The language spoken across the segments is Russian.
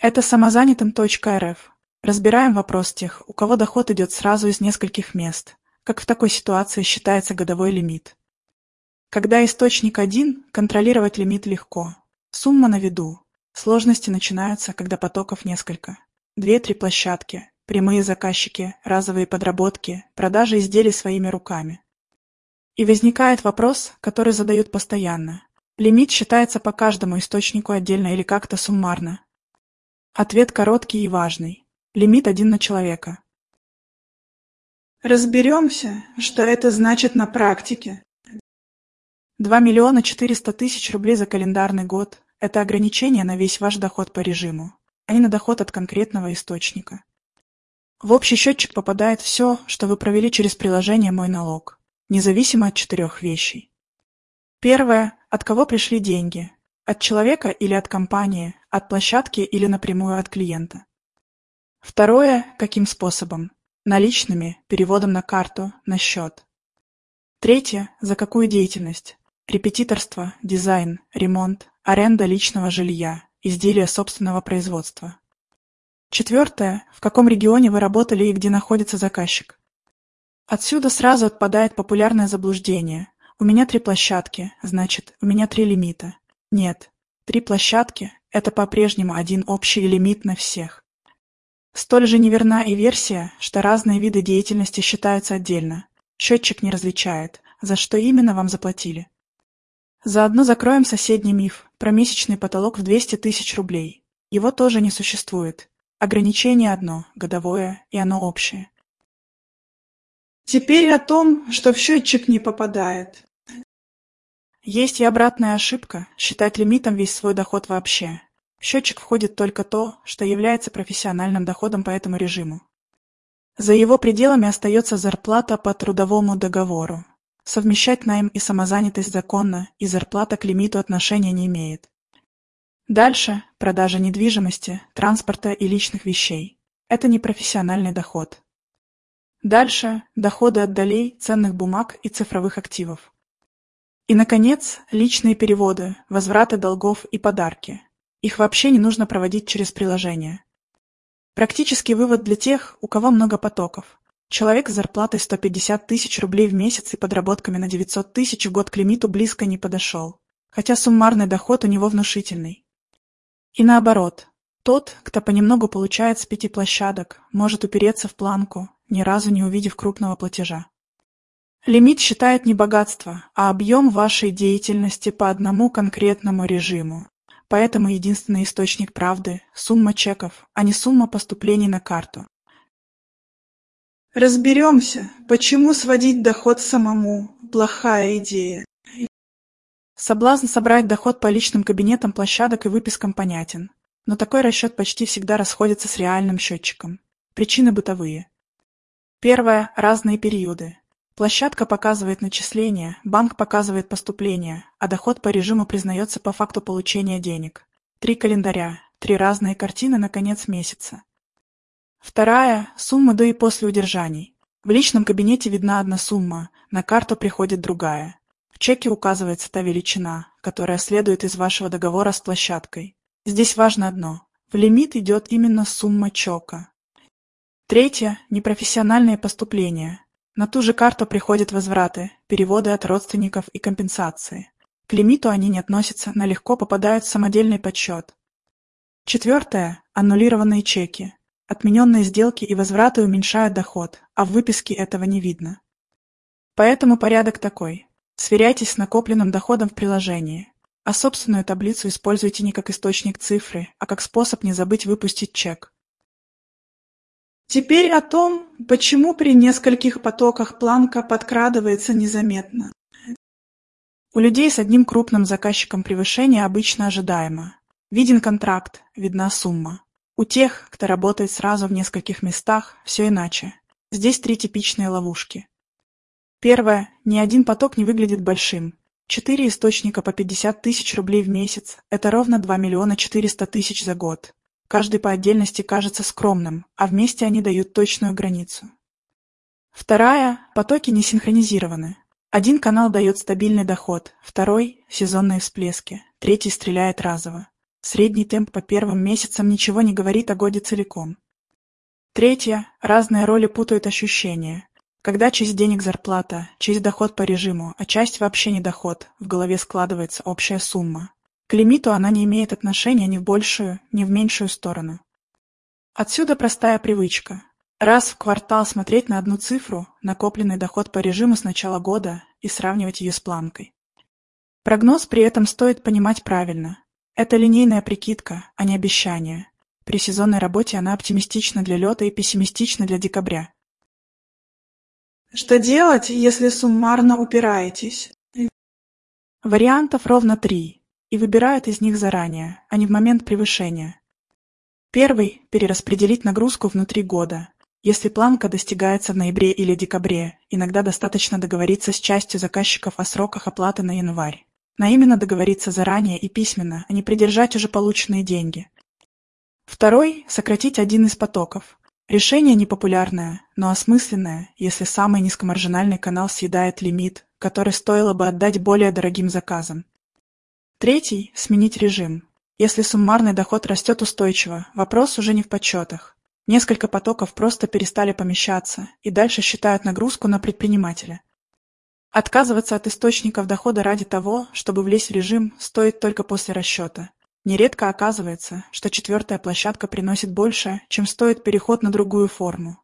Это самозанятым.рф. Разбираем вопрос тех, у кого доход идет сразу из нескольких мест. Как в такой ситуации считается годовой лимит? Когда источник один, контролировать лимит легко. Сумма на виду. Сложности начинаются, когда потоков несколько. 2-3 площадки, прямые заказчики, разовые подработки, продажи изделий своими руками. И возникает вопрос, который задают постоянно. Лимит считается по каждому источнику отдельно или как-то суммарно? Ответ короткий и важный. Лимит один на человека. Разберемся, что это значит на практике. 2 миллиона 400 тысяч рублей за календарный год – это ограничение на весь ваш доход по режиму, а не на доход от конкретного источника. В общий счетчик попадает все, что вы провели через приложение «Мой налог», независимо от 4 вещей. Первое – от кого пришли деньги? От человека или от компании, от площадки или напрямую от клиента? Второе – каким способом? Наличными, переводом на карту, на счет. Третье – за какую деятельность? Репетиторство, дизайн, ремонт, аренда личного жилья, изделия собственного производства. Четвертое – в каком регионе вы работали и где находится заказчик. Отсюда сразу отпадает популярное заблуждение. У меня 3 площадки, значит, у меня 3 лимита. Нет, 3 площадки – это по-прежнему один общий лимит на всех. Столь же неверна и версия, что разные виды деятельности считаются отдельно. Счетчик не различает, за что именно вам заплатили. Заодно закроем соседний миф про месячный потолок в 200 тысяч рублей. Его тоже не существует. Ограничение одно, годовое, и оно общее. Теперь о том, что в счетчик не попадает. Есть и обратная ошибка – считать лимитом весь свой доход вообще. В счетчик входит только то, что является профессиональным доходом по этому режиму. За его пределами остается зарплата по трудовому договору. Совмещать найм и самозанятость законно, и зарплата к лимиту отношения не имеет. Дальше – продажа недвижимости, транспорта и личных вещей. Это не профессиональный доход. Дальше – доходы от долей, ценных бумаг и цифровых активов. И, наконец, личные переводы, возвраты долгов и подарки. Их вообще не нужно проводить через приложение. Практический вывод для тех, у кого много потоков. Человек с зарплатой 150 тысяч рублей в месяц и подработками на 900 тысяч в год к лимиту близко не подошел, хотя суммарный доход у него внушительный. И наоборот, тот, кто понемногу получает с 5 площадок, может упереться в планку, ни разу не увидев крупного платежа. Лимит считает не богатство, а объем вашей деятельности по одному конкретному режиму. Поэтому единственный источник правды – сумма чеков, а не сумма поступлений на карту. Разберемся, почему сводить доход самому – плохая идея. Соблазн собрать доход по личным кабинетам площадок и выпискам понятен, но такой расчет почти всегда расходится с реальным счетчиком. Причины бытовые. Первое – разные периоды. Площадка показывает начисления, банк показывает поступления, а доход по режиму признается по факту получения денег. 3 календаря, 3 разные картины на конец месяца. Вторая – сумма до и после удержаний. В личном кабинете видна одна сумма, на карту приходит другая. В чеке указывается та величина, которая следует из вашего договора с площадкой. Здесь важно одно – в лимит идет именно сумма чека. Третье – непрофессиональные поступления. На ту же карту приходят возвраты, переводы от родственников и компенсации. К лимиту они не относятся, но легко попадают в самодельный подсчет. Четвертое – аннулированные чеки. Отмененные сделки и возвраты уменьшают доход, а в выписке этого не видно. Поэтому порядок такой. Сверяйтесь с накопленным доходом в приложении, а собственную таблицу используйте не как источник цифры, а как способ не забыть выпустить чек. Теперь о том, почему при нескольких потоках планка подкрадывается незаметно. У людей с одним крупным заказчиком превышение обычно ожидаемо. Виден контракт, видна сумма. У тех, кто работает сразу в нескольких местах, все иначе. Здесь 3 типичные ловушки. Первое. Ни один поток не выглядит большим. 4 источника по 50 тысяч рублей в месяц – это ровно 2 миллиона 400 тысяч за год. Каждый по отдельности кажется скромным, а вместе они дают точную границу. Вторая – потоки не синхронизированы. Один канал дает стабильный доход, второй – сезонные всплески, третий стреляет разово. Средний темп по первым месяцам ничего не говорит о годе целиком. Третье. Разные роли путают ощущения. Когда часть денег зарплата, часть доход по режиму, а часть вообще не доход, в голове складывается общая сумма. К лимиту она не имеет отношения ни в большую, ни в меньшую сторону. Отсюда простая привычка. Раз в квартал смотреть на одну цифру, накопленный доход по режиму с начала года, и сравнивать ее с планкой. Прогноз при этом стоит понимать правильно. Это линейная прикидка, а не обещание. При сезонной работе она оптимистична для лета и пессимистична для декабря. Что делать, если суммарно упираетесь? Вариантов ровно 3, и выбирают из них заранее, а не в момент превышения. Первый – перераспределить нагрузку внутри года. Если планка достигается в ноябре или декабре, иногда достаточно договориться с частью заказчиков о сроках оплаты на январь. Но именно договориться заранее и письменно, а не придержать уже полученные деньги. Второй – сократить один из потоков. Решение непопулярное, но осмысленное, если самый низкомаржинальный канал съедает лимит, который стоило бы отдать более дорогим заказам. Третий – сменить режим. Если суммарный доход растет устойчиво, вопрос уже не в подсчетах. Несколько потоков просто перестали помещаться и дальше считают нагрузку на предпринимателя. Отказываться от источников дохода ради того, чтобы влезть в режим, стоит только после расчета. Нередко оказывается, что четвертая площадка приносит больше, чем стоит переход на другую форму.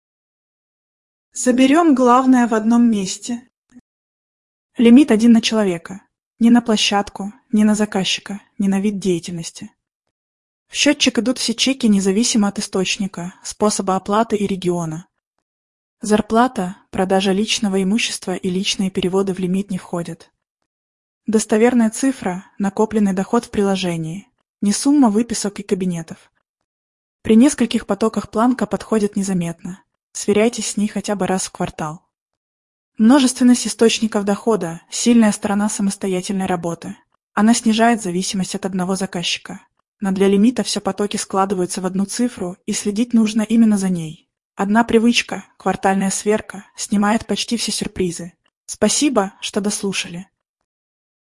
Соберем главное в одном месте. Лимит один на человека. Ни на площадку, ни на заказчика, ни на вид деятельности. В счетчик идут все чеки независимо от источника, способа оплаты и региона. Зарплата, продажа личного имущества и личные переводы в лимит не входят. Достоверная цифра – накопленный доход в приложении, не сумма выписок и кабинетов. При нескольких потоках планка подходит незаметно. Сверяйтесь с ней хотя бы раз в квартал. Множественность источников дохода – сильная сторона самостоятельной работы. Она снижает зависимость от одного заказчика. Но для лимита все потоки складываются в одну цифру, и следить нужно именно за ней. Одна привычка, квартальная сверка, снимает почти все сюрпризы. Спасибо, что дослушали.